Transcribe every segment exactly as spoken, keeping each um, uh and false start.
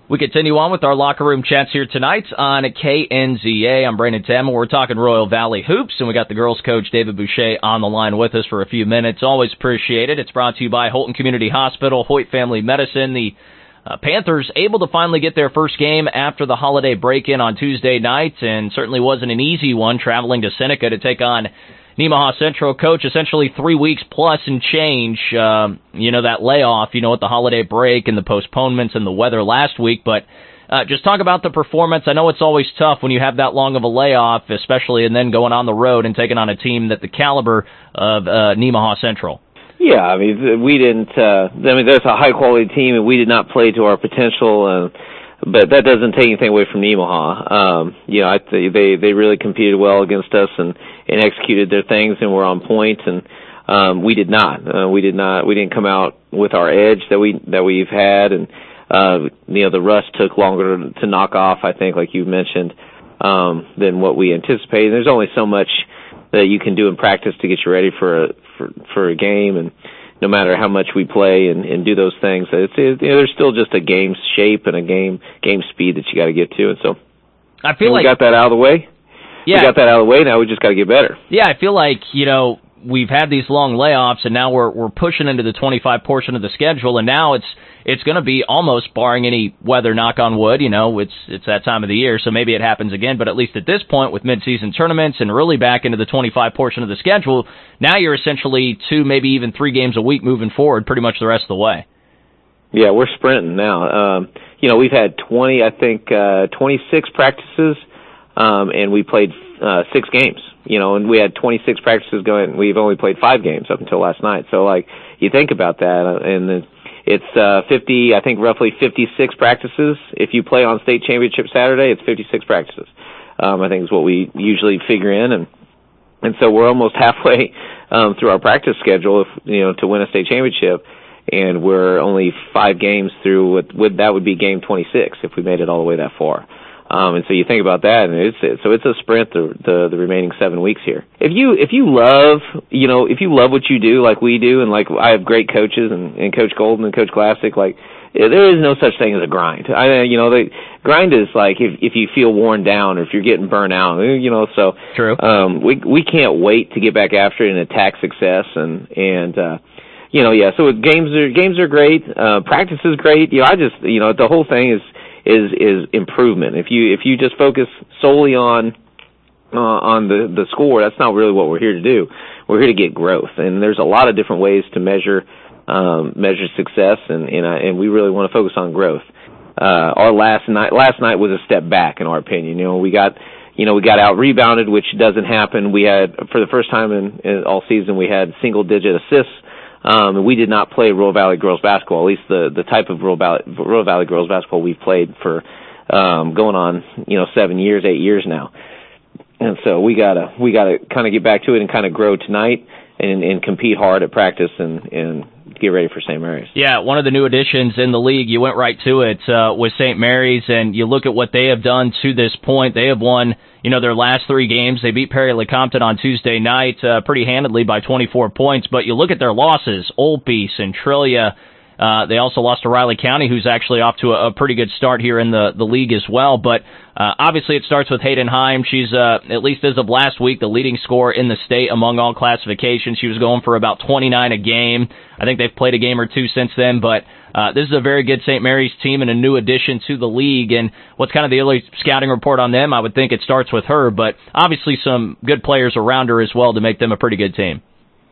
We continue on with our locker room chats here tonight on K N Z A. I'm Brandon Tamma. We're talking Royal Valley Hoops, and we got the girls' coach, David Boucher, on the line with us for a few minutes. Always appreciate it. It's brought to you by Holton Community Hospital, Hoyt Family Medicine. The uh, Panthers able to finally get their first game after the holiday break-in on Tuesday night, and certainly wasn't an easy one, traveling to Seneca to take on Nemaha Central. Coach, essentially three weeks plus and change, um, you know, that layoff, you know, with the holiday break and the postponements and the weather last week. But uh, just talk about the performance. I know it's always tough when you have that long of a layoff, especially and then going on the road and taking on a team that the caliber of uh, Nemaha Central. Yeah, I mean, we didn't, uh, I mean, there's a high-quality team, and we did not play to our potential, uh, but that doesn't take anything away from Nemaha. Um, you know, I th- they they really competed well against us and, and executed their things and were on point, and um, we did not. Uh, we did not. We didn't come out with our edge that we that we've had, and uh, you know, the rust took longer to, to knock off, I think, like you mentioned, um, than what we anticipated. There's only so much that you can do in practice to get you ready for a for, for a game, and no matter how much we play and, and do those things, it's, it, you know, there's still just a game shape and a game game speed that you got to get to. And so I feel we like got that out of the way. Yeah. We got that out of the way. Now we just got to get better. Yeah, I feel like, you know, we've had these long layoffs, and now we're we're pushing into the twenty-five portion of the schedule, and now it's it's going to be almost, barring any weather, knock on wood, you know, it's it's that time of the year, so maybe it happens again, but at least at this point with midseason tournaments and really back into the twenty-five portion of the schedule, now you're essentially two, maybe even three games a week moving forward pretty much the rest of the way. Yeah, we're sprinting now. Um, you know, we've had twenty, I think, uh, twenty-six practices, um, and we played uh, six games. You know, and we had twenty-six practices going. We've only played five games up until last night. So, like, you think about that, and it's uh, fifty, I think, roughly fifty-six practices. If you play on state championship Saturday, it's fifty-six practices. Um, I think is what we usually figure in, and and so we're almost halfway um, through our practice schedule, if, you know, to win a state championship, and we're only five games through. With, with that would be game twenty-six if we made it all the way that far. Um, and so you think about that, and it's it, so it's a sprint the, the the remaining seven weeks here. If you if you love you know if you love what you do like we do, and like I have great coaches and, and Coach Golden and Coach Classic, like there is no such thing as a grind. I you know the grind is like if if you feel worn down or if you're getting burnt out, you know. So true. Um, we we can't wait to get back after it and attack success, and and uh, you know yeah. So games are games are great. Uh, practice is great. You know I just you know the whole thing is. is is improvement. If you if you just focus solely on uh, on the the score, that's not really what we're here to do. We're here to get growth, and there's a lot of different ways to measure um, measure success, and and, uh, and we really want to focus on growth. Uh, our last night last night was a step back, in our opinion. You know, we got you know we got out rebounded, which doesn't happen. We had for the first time in, in all season we had single digit assists. Um, and we did not play Royal Valley girls basketball, at least the, the type of Royal Valley, Royal Valley girls basketball we've played for, um, going on, you know, seven years, eight years now. And so we gotta, we gotta kind of get back to it and kind of grow tonight and, and compete hard at practice and, and get ready for Saint Mary's. Yeah, one of the new additions in the league, you went right to it, uh, was Saint Mary's, and you look at what they have done to this point. They have won, you know, their last three games. They beat Perry Lecompton on Tuesday night uh, pretty handedly by twenty-four points, but you look at their losses, Olpe, Centralia. Uh, they also lost to Riley County, who's actually off to a, a pretty good start here in the, the league as well. But uh, obviously it starts with Hayden Heim. She's, uh, at least as of last week, the leading scorer in the state among all classifications. She was going for about twenty-nine a game. I think they've played a game or two since then, but uh, this is a very good Saint Mary's team and a new addition to the league. And what's kind of the early scouting report on them? I would think it starts with her, but obviously some good players around her as well to make them a pretty good team.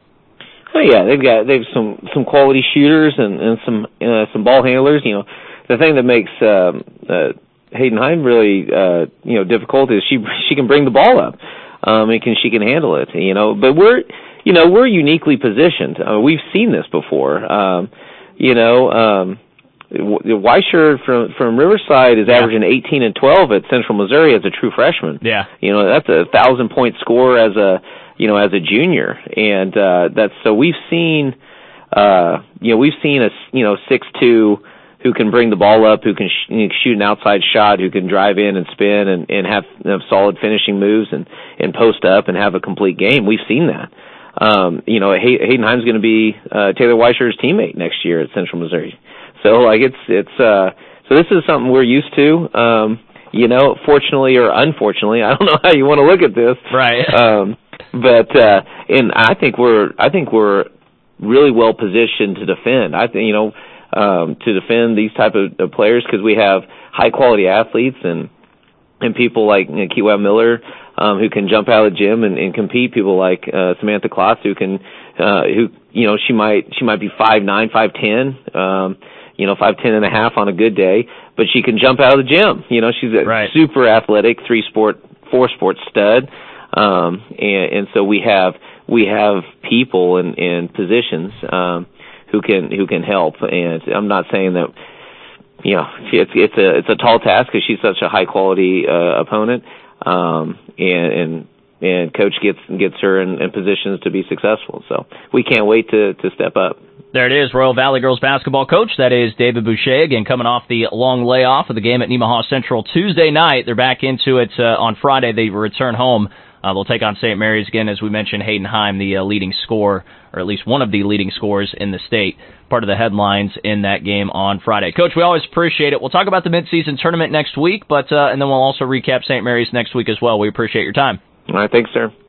Oh yeah, they've got they've some some quality shooters and and some uh, some ball handlers. You know, the thing that makes um, uh, Hayden Heim really uh, you know difficult is she she can bring the ball up, um, and can she can handle it. You know, but we're you know we're uniquely positioned. Uh, we've seen this before. Um, you know, um, Weisher from from Riverside is averaging yeah. eighteen and twelve at Central Missouri as a true freshman. Yeah, you know that's a thousand point score as a you know, as a junior. And, uh, that's, so we've seen, uh, you know, we've seen a, you know, six two who can bring the ball up, who can sh- shoot an outside shot, who can drive in and spin and, and have, have solid finishing moves and, and post up and have a complete game. We've seen that. Um, you know, Hay- Hayden Heim's going to be, uh, Taylor Weisher's teammate next year at Central Missouri. So, like, it's, it's, uh, so this is something we're used to. Um, you know, fortunately or unfortunately, I don't know how you want to look at this. Right. Um, but uh, and I think we're I think we're really well positioned to defend. I think you know um, to defend these type of, of players because we have high quality athletes and and people like you know, Kiwa Miller um, who can jump out of the gym and, and compete. People like uh, Samantha Klotz who can uh, who you know she might she might be five nine, five ten, um, you know five ten and a half on a good day, but she can jump out of the gym. You know she's a right. super athletic three sport four sport stud, um, and, and so we have we have people in, in positions um, who can who can help. And I'm not saying that. You know, it's it's a it's a tall task because she's such a high quality uh, opponent, um, and and and coach gets gets her in, in positions to be successful. So we can't wait to to step up. There it is, Royal Valley girls basketball coach. That is David Boucher, again coming off the long layoff of the game at Nemaha Central Tuesday night. They're back into it uh, on Friday. They return home. Uh, they'll take on Saint Mary's again, as we mentioned. Hayden Heim, the uh, leading scorer, or at least one of the leading scorers in the state, part of the headlines in that game on Friday. Coach, we always appreciate it. We'll talk about the midseason tournament next week, but uh, and then we'll also recap Saint Mary's next week as well. We appreciate your time. All right, thanks, sir.